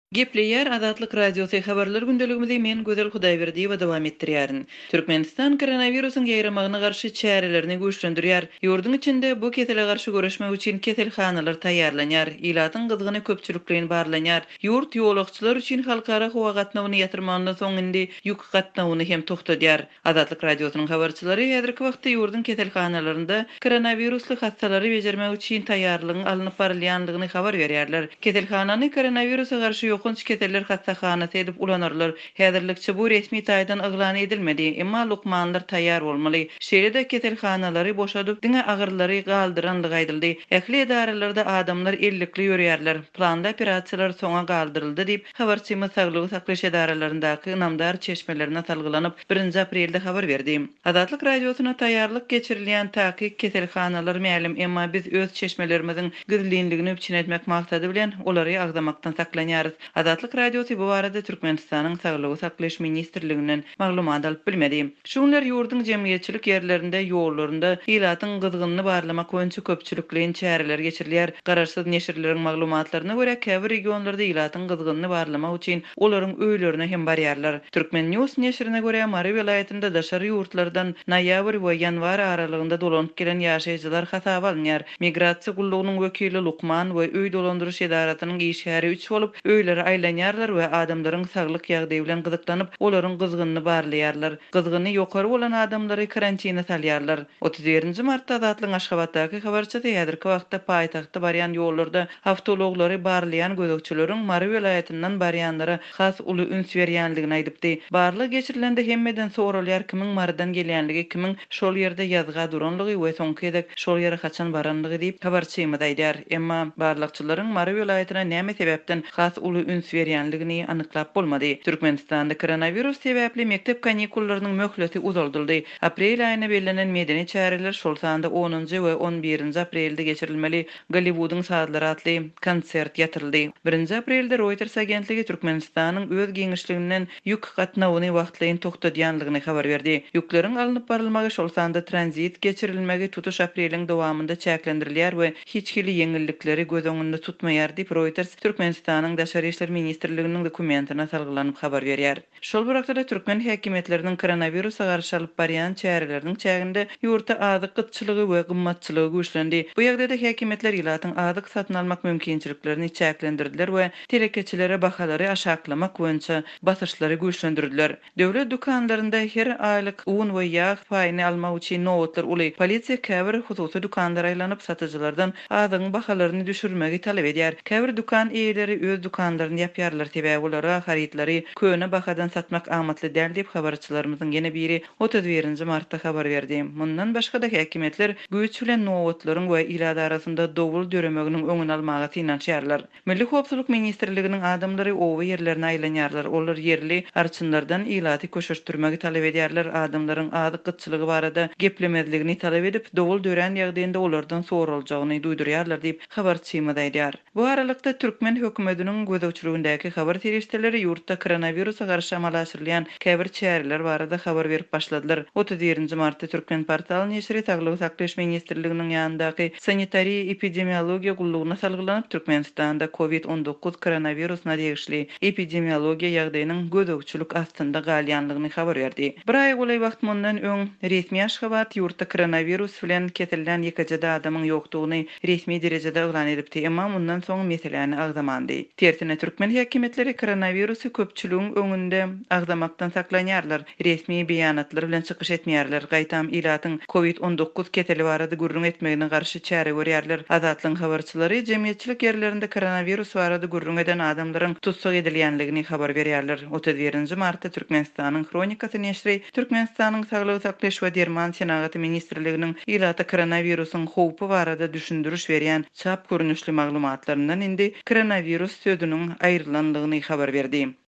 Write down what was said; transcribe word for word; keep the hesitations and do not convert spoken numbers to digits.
Gepleyer Azatlyk Radiosu habarlar gündeligimizi men Gözel Hudaýberdiýewa dowam etdirýärin. Türkmenistan koronawirusyň ýaýramagyna garşy çärelerini güýçlendirýär. Ýurdun içinde bu kesele garşy göreşmek üçin keselhanalar taýýarlanýar, ilatyň gyzgyny köpçülikliň barlanýar. Ýurt ýolagçylar üçin halkara howa gatnawyny ýatyrmandan soň indi ýük gatnawyny hem tokdadýar. Azatlyk Radiosynyň habarçylary häzirki wagtda ýurdun keselhanalarynda koronawirusly hastalary bejermek üçin taýýarlygyň alnyp barylýanlygyny habar berýärler. Keselhanany koronawirusa garşy Ýokunç keteller hastahanasy edip ulanarlar. Häzirlikçe bu resmi taýdan aglan edilmedi, emma lukmanlar taýýar bolmaly. Şeýle-de ketelhanalary boşadyp diňe agyrlary galdyrandygy aýdyldy. Ähli edaralarda adamlar ellikli ýörýärler. Planda operasiýalar soňa galdyryldy diýip habarçymyz Saglygy saklaş edaralaryndaky namdar çeşmelerine salgylanyp birinji aprelde habar berdi. Azatlyk radiosyna taýýarlyk geçirilýän taýyk ketelhanalar mälim, emma biz öz çeşmelerimiziň gizlinligini üçin etmek maksady bilen olary agzamakdan saklanýarys. Azatlyk Radiosu bu barada Türkmenistanyň Saglygy saklaş ministrliginden maglumat alyp bilmedi. Şunlar ýurdun jemgyýetçilik ýerlerinde, ýollarynda ilatyň gyzgynyny barlamak boýunça köpçülikliň çäreler geçirilýär. Garaşsyz neşirleriň maglumatlaryna görä, käbir regionlarda ilatyň gyzgynyny barlamak üçin olaryň öýlerine hem barýarlar. Türkmen News neşirine görä, Mary vilayetinde daşary ýurtlardan noýabr we ýanwar aralygynda dolanyp gelen ýaşaýjylar hasaba alınýar. Migrasiýa gullugynyň wekili Lukman we öý dolandyryş edaratynyň işgäri üç bolup öýleri aýlanýarlar we adamlaryň saglyk ýagdaýy bilen gyzyklanyp olaryň gyzgynyny barlaýarlar. Gyzgyny ýokary bolan adamlary karantina salýarlar. otuz birinji martda Azatlyň Aşgabatdaky habarçysy häzirki wagtda paýtagtda barýan ýollarda awtologlary barlaýan gözekçileriň Mary vilayetinden barýanlara has uly üns berýänligini aýdypdy. Barlyk geçirilende hemmeden soralýar kimiň Marydan gelýänligi, kimiň şol ýerde ýazga duranlygy we soňky edek şol ýere haçan baranlygy diýip habarçymyz aýdýar. Emma barlykçylaryň Mary vilayetine näme sebäpden has uly üns berýänligini anyklap bolmady. Türkmenistanda koronawirus sebäpli mektep kanikullarynyň möhleti uzaldyldy. Aprel aýyna bellänen medeni çäreler şol sanda onunji we on birinji aprelde geçirilmeli Gollywood'un saatları atly konsert ýatyryldy. birinji aprelde Reuters agentligi Türkmenistanyň öz giňişliginden ýük gatnawyny wagtlaýyn tokdadýanlygyny habar berdi. Ýükleriň alınıp barylmagy şol sanda tranzit geçirilmegi tutuş apreliň dowamında çäklendirilýär we hiç kili ýeňillikleri göz öňünde tutmaýar diýip Reuters Türkmenistanyň Daşary işler ministrliginiň dokumentina salgylanyp habar berýär. Şol wagtda türkmen häkimetleriniň koronawirusa garşy alyp barýan çäreleriniň çäginde ýurtda azyk gytçylygy we gymmatçylygy güýçlendi. Bu ýagdaýda häkimetler ilatyň azyk satyn almak mümkinçiliklerini çäklendirdiler we terekeçilere bahalary aşaklamak boýunça basyşlary güýçlendirdiler. Döwlet dukanlarynda her aýlyk un we ýağ paýyny almak üçin nowatlar uly. Polisiýa käbir hususy dukanlara aýlanyp satyjylardan azyň bahalaryny düşürmegi talap edýär. Käbir dukan eýleri öz dukanlaryny ýapýarlar sebäbi olara harytlary köne bahadan satmak amatly däl diýip habarçylarymyzyň ýene biri otuz birinji martda habar berdi. Mundan başga da häkimetler güýç bilen nowatlaryň we ilada arasynda dowul döremeginiň öňüni almagy synanýarlar. Milli howpsuzlyk ministrliginiň adamlary owa ýerlerine aýlanýarlar. Olar ýerli arçynlardan ilaty köşürtdirmegi talap edýärler. Adamlaryň azyk gytçylygy barada geplemezligini talap edip dowul dören ýagdaýynda olardan soraljagyny duýdurýarlar diýip habarçymyz aýdýar. Bu aralykda türkmen hökümetiniň gözegçiligindäki habar terişdeleri ýurtda koronawirusa garşy amal aşyrylýan käbir çäreler barada habar berip başladylar. otuz birinji martda Türkmen portaly neşri Saglygy saklaş ministrliginiň ýanyndaky sanitariýa epidemiologiýa gullugyna salgylanyp Türkmenistanda covid on dokuz koronawirusyna degişli epidemiologiýa ýagdaýynyň gözegçilik astynda galýanlygyny habar berdi. Bir aý golay wagt mundan öň resmi Aşgabat ýurtda koronawirus bilen kesilýän ýekejede adamyň ýokdugyny resmi derejede elan edipdi, emma mundan soň meseleni agzamandy. Tersine türkmen häkimetleri koronawirusu köpçüligiň öňünde agzamakdan saklanýarlar. Resmi beýanatlar bilen çykyş etmeýärler. Gaýtam ilatyň covid on dokuz keteli barada gürrüň etmegine garşy çäre görýärler. Azatlyň habarçylary jemgyýetçilik ýerlerinde koronavirus barada gürrüň eden adamlaryň tutsak edilýänligini habar berýärler. otuz birinji martda Türkmenistanyň Kronikasy neşri Türkmenistanyň Saglygy saklaş we derman senagaty ministrliginiň ilata koronavirusyň howpy barada düşündiriş berýän çap görnüşli maglumatlaryndan indi koronavirus sözüniň aýrylanlygyny habar berdi.